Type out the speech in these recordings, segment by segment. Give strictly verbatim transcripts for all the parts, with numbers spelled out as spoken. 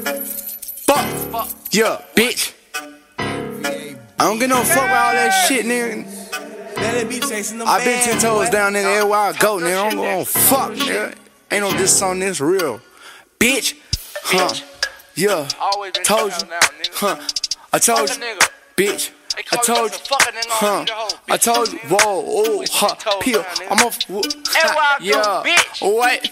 Fuck, yeah, bitch. I don't get no fuck with all that shit, nigga. I been ten toes down, nigga, everywhere I go, nigga. I don't go on fuck, nigga. Ain't no diss on this real, bitch. Huh? Yeah. Told you. Huh? I told you, bitch. I told you, huh? I told you, whoa, oh, huh? Peel. I'm off. Yeah. What?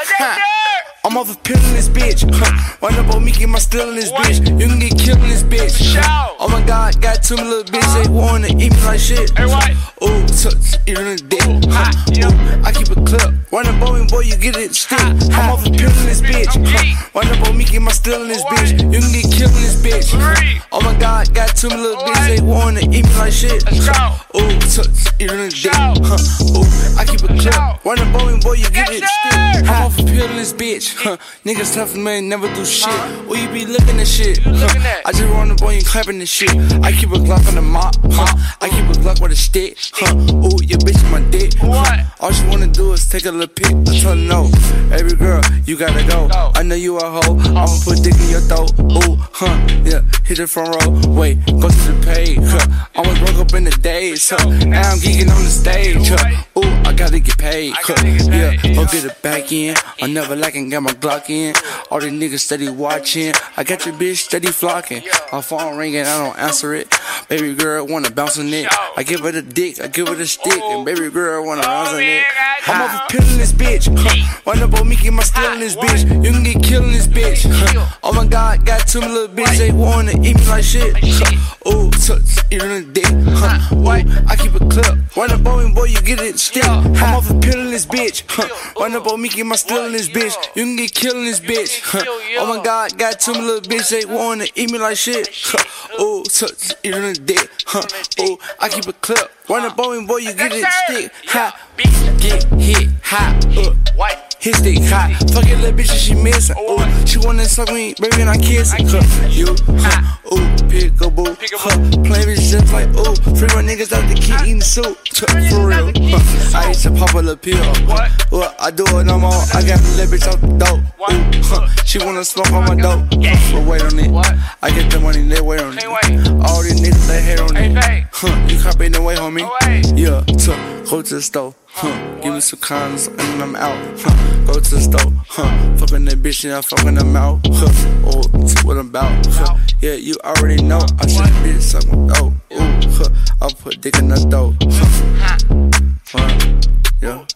I'm off a pill in this bitch. Huh. Run up on me, get my still in this bitch. You can get killed in this bitch. Oh my god, got two little bitches. They wanna eat me like shit. Ooh, touch, eat in the dick. Huh. Ooh, I keep a clip. Run up on me, boy, you get it stick. I'm off a pill in this bitch. Huh. Run up on me, get my still in this bitch. You can get killed in this bitch. Oh my god, got two little bitches. They wanna eat me like shit. Ooh, touch, eat in the dick. Huh. Ooh, I keep a clip. Run up on me, boy, you get it stick. I'm off a pill in this bitch. Huh. Niggas tough, man, never do shit. Uh-huh. Or you be looking at shit. Huh. I just run up on you clapping this shit. I keep a Glock on the mop. Huh. I keep a Glock with a stick. Huh. Ooh, your bitch is my dick. Huh. All she wanna do is take a little pic. I tell her no. Every girl, you gotta go. I know you a hoe. I'ma put dick in your throat. Ooh, huh. Yeah, hit the front row. Wait, go to the page. Huh. I was broke up in the days. Huh. Now I'm geeking on the stage. Huh. Ooh, I gotta get paid. Huh. Yeah, go get it back in. I never lacking, got my Glock in. All these niggas steady watching. I got your bitch steady flocking. My phone ringing, I don't answer it. Baby girl wanna bounce on it. I give her the dick, I give her the stick, and baby girl wanna bounce on it. I'm off a pill in this bitch. Huh. Run up on me, get my still in this bitch. You can get killed in this bitch. Huh. Oh my god, got two little bitches. They wanna eat me like shit. Huh. Ooh, touch, eat in the dick. Huh. Ooh, I keep a clip. Run up on me, boy, you get it stick. I'm off a pill in this bitch. Huh. Run up on me, get my still in this bitch. You can get killed in this bitch. Huh. Oh my god, got two little bitches. They wanna eat me like shit. Huh. Ooh, touch, eat in the dick. Huh. Ooh, I keep a clip. Run up on me, boy, you get it stick. Ha. Get hit, hot, uh, hit stick, hot. Fuck your little bitch, she missing. Ooh, she wanna suck me, baby, and I kiss it. Huh. You, huh. Ooh, peekaboo, huh. Play bitch just like, ooh. Free my niggas out the kid eating soup. For real, huh. I used to pop a little pill. Well, I do it no more. I got a little bitch off the dope. Ooh, huh. She wanna smoke on my dope. But wait on it. I get the money, they wait on it. All these niggas, they hate on it. Huh. You copy the way, homie. Yeah, took. Go to the store, huh? Give me some condoms and I'm out, huh? Go to the store, huh? Fucking that bitch and I'm fucking them out, huh? Oh, that's what I'm about, huh? Yeah, you already know. I should bitch suck my dope, ooh, huh? I'll put dick in the dope, huh? Huh? Yeah.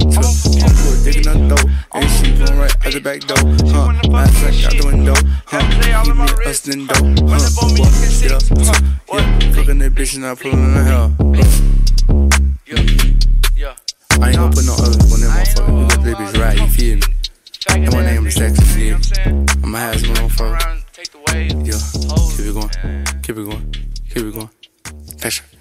I'll put dick in the dope, and she going right out the back door, huh? I like out the window, huh? Keep me hustling dope, huh? What? Yeah, huh? Yeah. Fucking that bitch and I'm pulling in the hell, huh? I ain't gonna put no other on that motherfucker. Because they bitch right, you feel me? And my name is Sexy, you feel me? I'ma have some motherfucker. Yeah, keep it going, keep it going, keep it going. That's